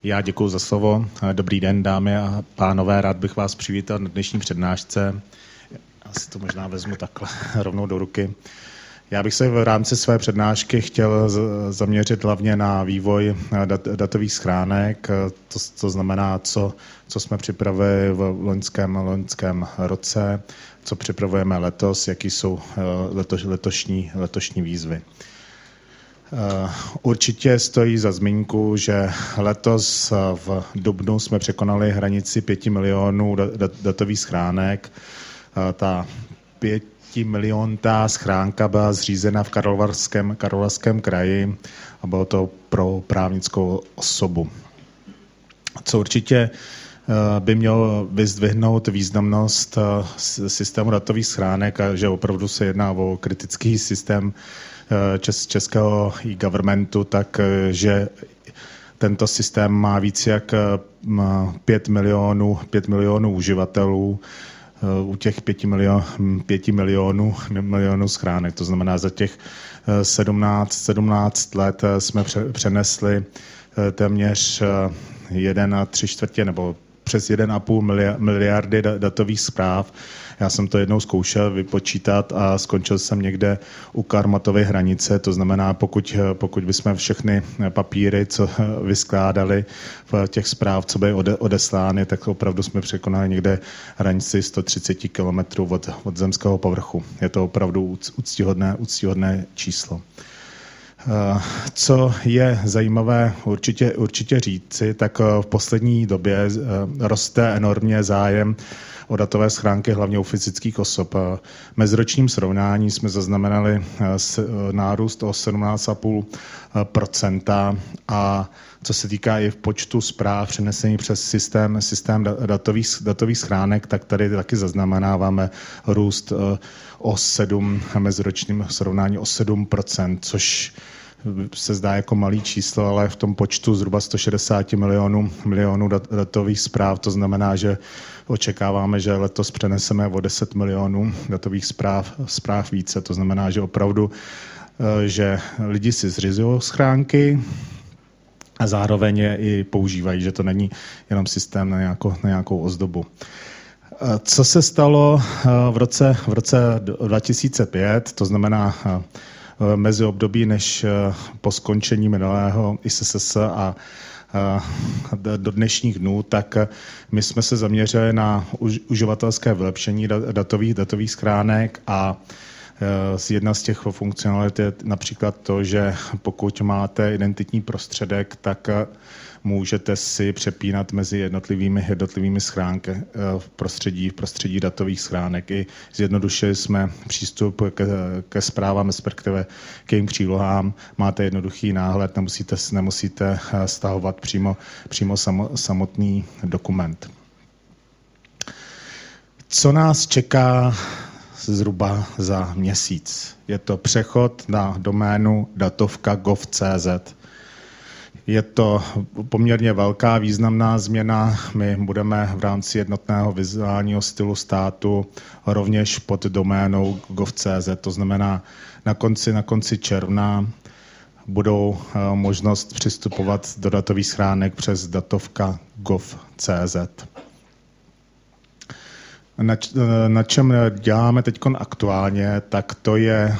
Já děkuji za slovo. Dobrý den, dámy a pánové. Rád bych vás přivítal na dnešní přednášce. Já si to možná vezmu takhle rovnou do ruky. Já bych se v rámci své přednášky chtěl zaměřit hlavně na vývoj datových schránek. To znamená, co jsme připravili v loňském roce, co připravujeme letos, jaký jsou letošní výzvy. Určitě stojí za zmínku, že letos v dubnu jsme překonali hranici 5 milionů datových schránek. Ta 5miliontá schránka byla zřízena v Karlovarském kraji a bylo to pro právnickou osobu. Co určitě by mělo vyzdvihnout významnost systému datových schránek a že opravdu se jedná o kritický systém českého e-governmentu, takže tento systém má víc jak 5 milionů uživatelů u těch 5 milionů schránek. To znamená, za těch 17 let jsme přenesli téměř 1,75 nebo přes 1,5 miliardy datových zpráv. Já jsem to jednou zkoušel vypočítat a skončil jsem někde u Karmatovy hranice. To znamená, pokud bychom všechny papíry, co vyskládali v těch zpráv, co byly odeslány, tak opravdu jsme překonali někde hranici 130 kilometrů od zemského povrchu. Je to opravdu úctyhodné číslo. Co je zajímavé určitě říci, tak v poslední době roste enormně zájem o datové schránky, hlavně u fyzických osob. V meziročním srovnání jsme zaznamenali nárůst o 17,5% a co se týká i v počtu zpráv přenesení přes systém datových schránek, tak tady taky zaznamenáváme růst v meziročním srovnání o 7%, což se zdá jako malý číslo, ale v tom počtu zhruba 160 milionů datových zpráv, to znamená, že očekáváme, že letos přeneseme o 10 milionů datových zpráv více. To znamená, že opravdu, že lidi si zřizují schránky a zároveň je i používají, že to není jenom systém na nějakou ozdobu. Co se stalo v roce 2005, to znamená mezi období než po skončení minulého ISSS a do dnešních dnů, tak my jsme se zaměřili na uživatelské vylepšení datových schránek a jedna z těch funkcionalit je například to, že pokud máte identitní prostředek, tak můžete si přepínat mezi jednotlivými schránky v prostředí datových schránek. I zjednodušili jsme přístup ke zprávám, respektive k jejím přílohám. Máte jednoduchý náhled, nemusíte stahovat přímo samotný dokument. Co nás čeká zhruba za měsíc? Je to přechod na doménu datovka.gov.cz. Je to poměrně velká významná změna. My budeme v rámci jednotného vizuálního stylu státu rovněž pod doménou gov.cz. To znamená, na konci června budou možnost přistupovat do datových schránek přes datovka.gov.cz. Na čem děláme teď aktuálně, tak to je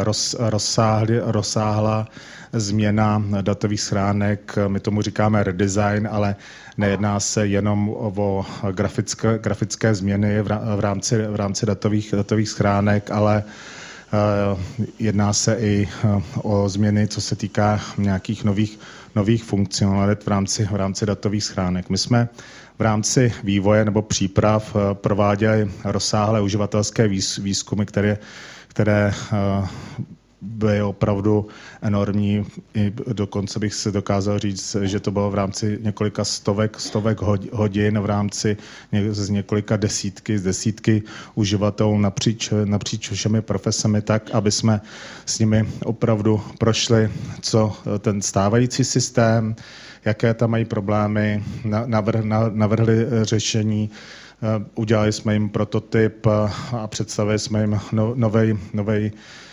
rozsáhlá změna datových schránek. My tomu říkáme redesign, ale nejedná se jenom o grafické změny v rámci datových schránek, ale jedná se i o změny, co se týká nějakých nových funkcionalit v rámci datových schránek. My jsme v rámci vývoje nebo příprav prováděli rozsáhlé uživatelské výzkumy, které byly opravdu enormní. I dokonce bych si dokázal říct, že to bylo v rámci několika stovek hodin, v rámci z několika desítky uživatelů napříč všemi profesemi, tak, aby jsme s nimi opravdu prošli, co ten stávající systém, jaké tam mají problémy, navrhli řešení, udělali jsme jim prototyp a představili jsme jim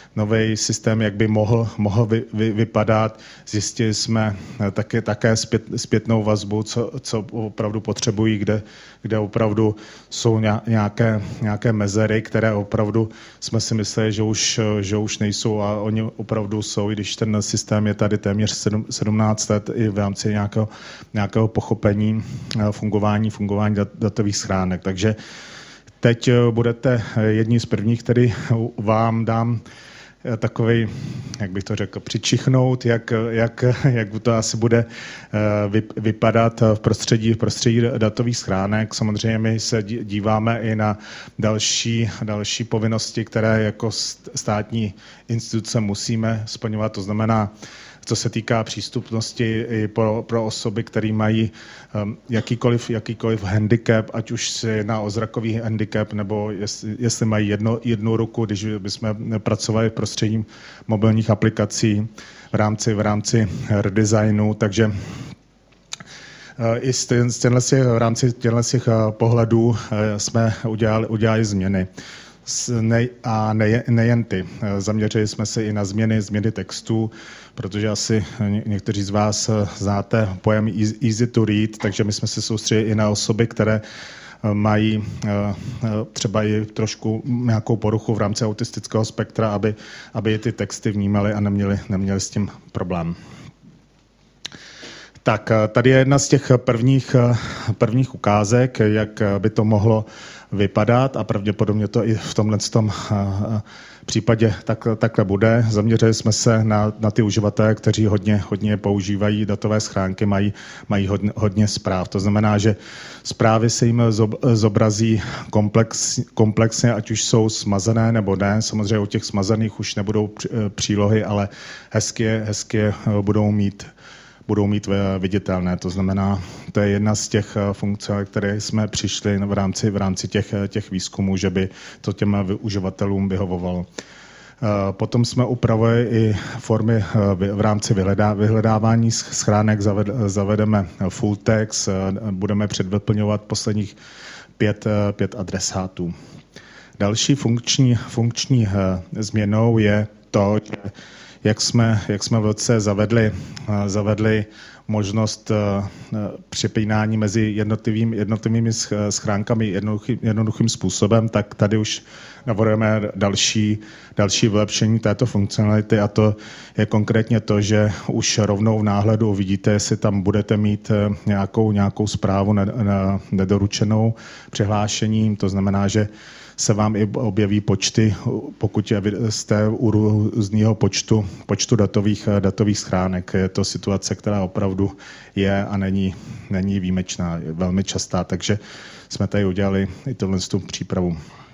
nový systém, jak by mohl vypadat. Zjistili jsme také zpětnou vazbu, co opravdu potřebují, kde opravdu jsou nějaké mezery, které opravdu jsme si mysleli, že už nejsou a oni opravdu jsou, i když ten systém je tady téměř 17 let i v rámci nějakého pochopení fungování datových schránek. Takže teď budete jedni z prvních, který vám dám takový, jak bych to řekl, přičichnout, jak to asi bude vypadat v prostředí datových schránek. Samozřejmě my se díváme i na další povinnosti, které jako státní instituce musíme splňovat. To znamená, co se týká přístupnosti i pro osoby, které mají jakýkoliv handicap, ať už se jedná o zrakový handicap, nebo jestli mají jednu ruku, když bychom pracovali prostředím mobilních aplikací v rámci redesignu, v rámci těchto pohledů jsme udělali změny. A nejen ty. Zaměřili jsme se i na změny textů, protože asi někteří z vás znáte pojem easy to read, takže my jsme se soustředili i na osoby, které mají třeba i trošku nějakou poruchu v rámci autistického spektra, aby ty texty vnímali a neměli s tím problém. Tak, tady je jedna z těch prvních ukázek, jak by to mohlo vypadat a pravděpodobně to i v tomhle případě takhle bude. Zaměřili jsme se na ty uživatele, kteří hodně používají datové schránky, mají hodně zpráv. To znamená, že zprávy se jim zobrazí komplexně, ať už jsou smazané nebo ne. Samozřejmě u těch smazaných už nebudou přílohy, ale hezky budou mít viditelné. To znamená, to je jedna z těch funkcí, které jsme přišli v rámci těch výzkumů, že by to těm uživatelům vyhovovalo. Potom jsme upravili i formy v rámci vyhledávání schránek, zavedeme full text, budeme předvyplňovat posledních 5 adresátů. Další funkční změnou je to, že jak jsme v roce zavedli možnost přepínání mezi jednotlivými schránkami jednoduchým způsobem, tak tady už navrhujeme další vylepšení této funkcionality a to je konkrétně to, že už rovnou v náhledu uvidíte, jestli tam budete mít nějakou zprávu nedoručenou přihlášením, to znamená, že se vám i objeví počty, pokud jste u různého počtu datových schránek. Je to situace, která opravdu je a není výjimečná, je velmi častá, takže jsme tady udělali i tohle přípravu.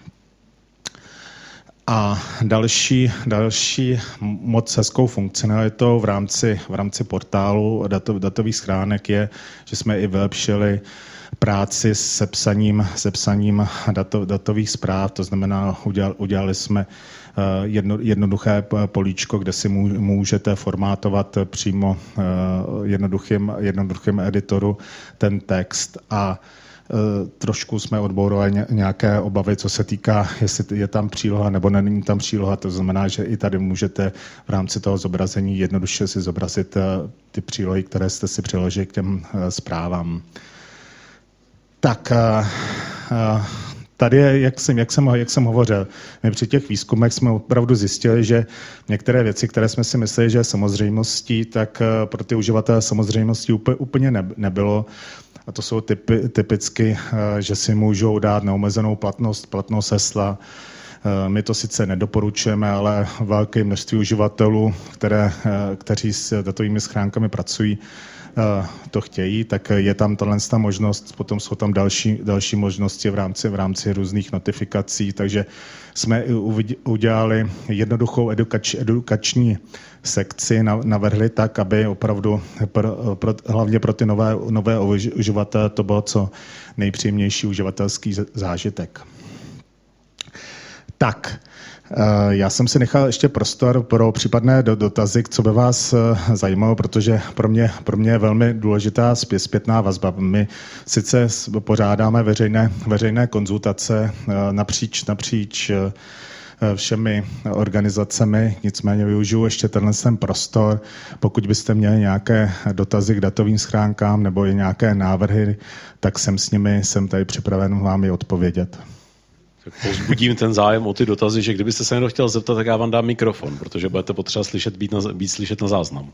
A další moc hezkou funkcionalitou v rámci portálu datových schránek je, že jsme i vylepšili práci s sepsaním datových zpráv, to znamená, udělali jsme jednoduché políčko, kde si můžete formátovat přímo jednoduchým editoru ten text a trošku jsme odbourovali nějaké obavy, co se týká, jestli je tam příloha nebo není tam příloha. To znamená, že i tady můžete v rámci toho zobrazení jednoduše si zobrazit ty přílohy, které jste si přiložili k těm zprávám. Tak tady je, jak jsem hovořil, my při těch výzkumech jsme opravdu zjistili, že některé věci, které jsme si mysleli, že je samozřejmostí, tak pro ty uživatele samozřejmostí úplně nebylo. A to jsou typicky, že si můžou dát neomezenou platnost hesla. My to sice nedoporučujeme, ale velké množství uživatelů, kteří s datovými schránkami pracují, to chtějí, tak je tam tato možnost, potom jsou tam další možnosti v rámci různých notifikací, takže jsme udělali jednoduchou edukační sekci, navrhli tak, aby opravdu hlavně pro ty nové uživatele to bylo co nejpříjemnější uživatelský zážitek. Tak, já jsem si nechal ještě prostor pro případné dotazy, co by vás zajímalo, protože pro mě je velmi důležitá zpětná vazba. My sice pořádáme veřejné konzultace napříč všemi organizacemi, nicméně využiju ještě tenhle prostor. Pokud byste měli nějaké dotazy k datovým schránkám nebo i nějaké návrhy, tak jsem tady připraven vám je odpovědět. Tak povzbudím ten zájem o ty dotazy, že kdybyste se někdo chtěl zeptat, tak já vám dám mikrofon, protože budete potřeba být slyšet na záznamu.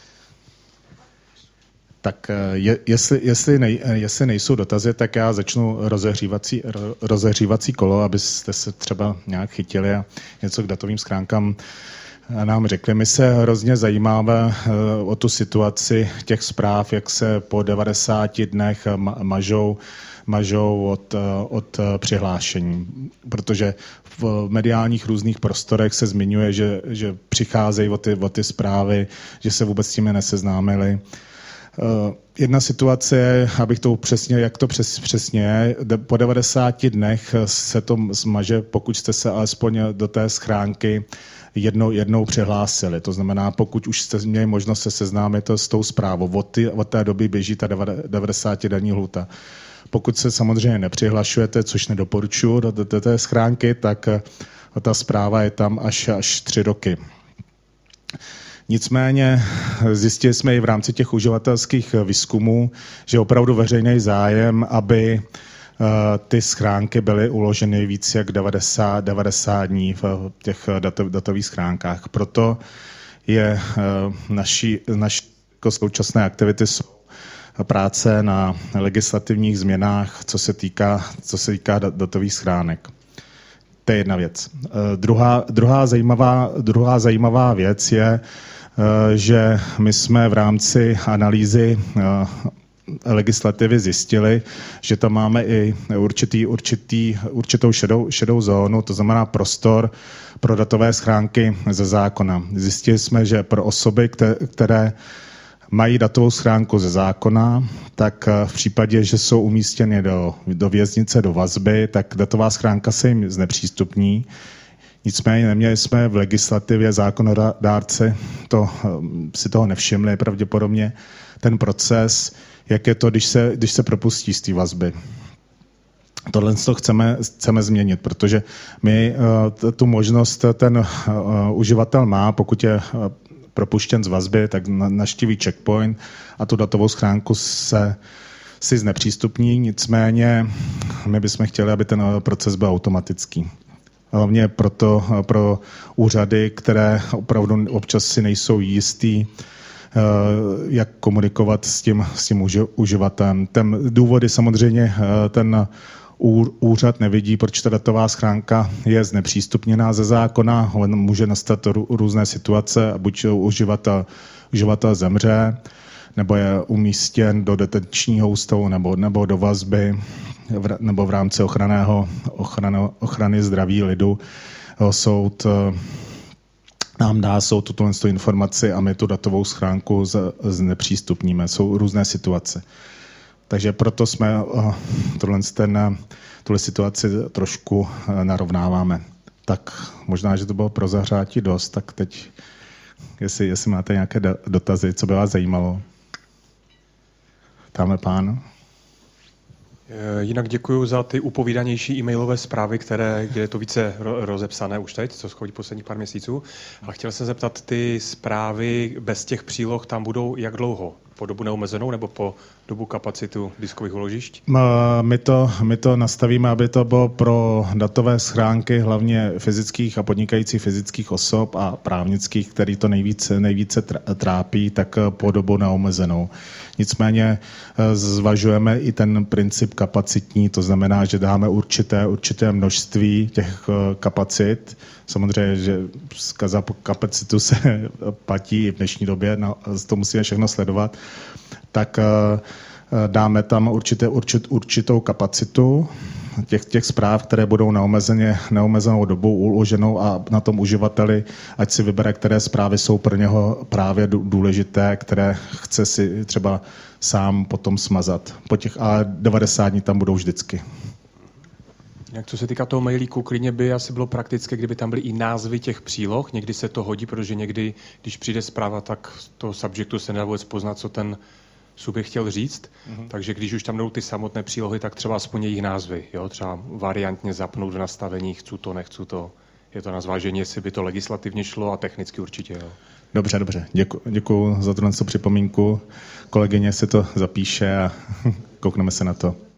Tak jestli nejsou dotazy, tak já začnu rozehřívací kolo, abyste se třeba nějak chytili a něco k datovým schránkám nám řekli. My se hrozně zajímáme o tu situaci těch zpráv, jak se po 90 dnech mažou od přihlášení, protože v mediálních různých prostorech se zmiňuje, že přicházejí o ty zprávy, že se vůbec s tím neseznámili. Jedna situace je, abych to upřesnil, jak to přesně je, po 90 dnech se to zmaže, pokud jste se alespoň do té schránky jednou přihlásili. To znamená, pokud už jste měli možnost se seznámit s tou zprávou, od té doby běží ta 90-denní lhůta. Pokud se samozřejmě nepřihlašujete, což nedoporučuji do té schránky, tak ta zpráva je tam až 3 roky. Nicméně zjistili jsme i v rámci těch uživatelských výzkumů, že opravdu veřejný zájem, aby ty schránky byly uloženy víc jak 90 dní v těch datových schránkách. Proto je naší současné aktivity práce na legislativních změnách, co se týká datových schránek. To je jedna věc. Druhá zajímavá věc je, že my jsme v rámci analýzy legislativy zjistili, že tam máme i určitou šedou zónu, to znamená prostor pro datové schránky ze zákona. Zjistili jsme, že pro osoby, které mají datovou schránku ze zákona, tak v případě, že jsou umístěny do věznice, do vazby, tak datová schránka se jim znepřístupní. Nicméně neměli jsme v legislativě zákonodárci, si toho nevšimli pravděpodobně, ten proces, jak je to, když se propustí z té vazby. Tohle to chceme změnit, protože my tu možnost ten uživatel má, pokud je propuštěn z vazby, tak navštíví checkpoint a tu datovou schránku si znepřístupní, nicméně my bychom chtěli, aby ten proces byl automatický. Hlavně pro úřady, které opravdu občas si nejsou jistý, jak komunikovat s tím uživatelem. Ten důvod je samozřejmě ten úřad nevidí, proč ta datová schránka je znepřístupněná ze zákona. Může nastat různé situace, buď uživatel zemře, nebo je umístěn do detenčního ústavu nebo do vazby, nebo v rámci ochrany zdraví lidu. Soud nám dá tuto informaci a my tu datovou schránku znepřístupníme. Jsou různé situace. Takže proto jsme tuhle situaci trošku narovnáváme. Tak možná, že to bylo pro zahřátí dost, tak teď, jestli máte nějaké dotazy, co by vás zajímalo. Tamhle pán. Jinak děkuji za ty upovídanější e-mailové zprávy, kde je to více rozepsané už teď, co schodí posledních pár měsíců. A chtěl jsem zeptat, ty zprávy bez těch příloh tam budou jak dlouho? Po dobu neomezenou nebo po dobu kapacitu diskových úložišť? My to nastavíme, aby to bylo pro datové schránky hlavně fyzických a podnikajících fyzických osob a právnických, který to nejvíce trápí, tak po dobu neomezenou. Nicméně zvažujeme i ten princip kapacitní, to znamená, že dáme určité množství těch kapacit. Samozřejmě, že za kapacitu se platí i v dnešní době, to musíme všechno sledovat, tak dáme tam určitou kapacitu těch zpráv, které budou neomezenou dobu uloženou a na tom uživateli, ať si vybere, které zprávy jsou pro něho právě důležité, které chce si třeba sám potom smazat. A 90 dní tam budou vždycky. Jak co se týká toho mailíku, klidně by asi bylo praktické, kdyby tam byly i názvy těch příloh. Někdy se to hodí, protože někdy, když přijde zpráva, tak z toho subjektu se nedá vůbec poznat, co ten subjekt chtěl říct. Takže když už tam jdou ty samotné přílohy, tak třeba aspoň jejich názvy. Jo? Třeba variantně zapnout v nastavení, chci to, nechci to, je to na zvážení, jestli by to legislativně šlo a technicky určitě. Jo. Dobře. Děkuji za tuto připomínku. Kolegyně si to zapíše a koukneme se na to.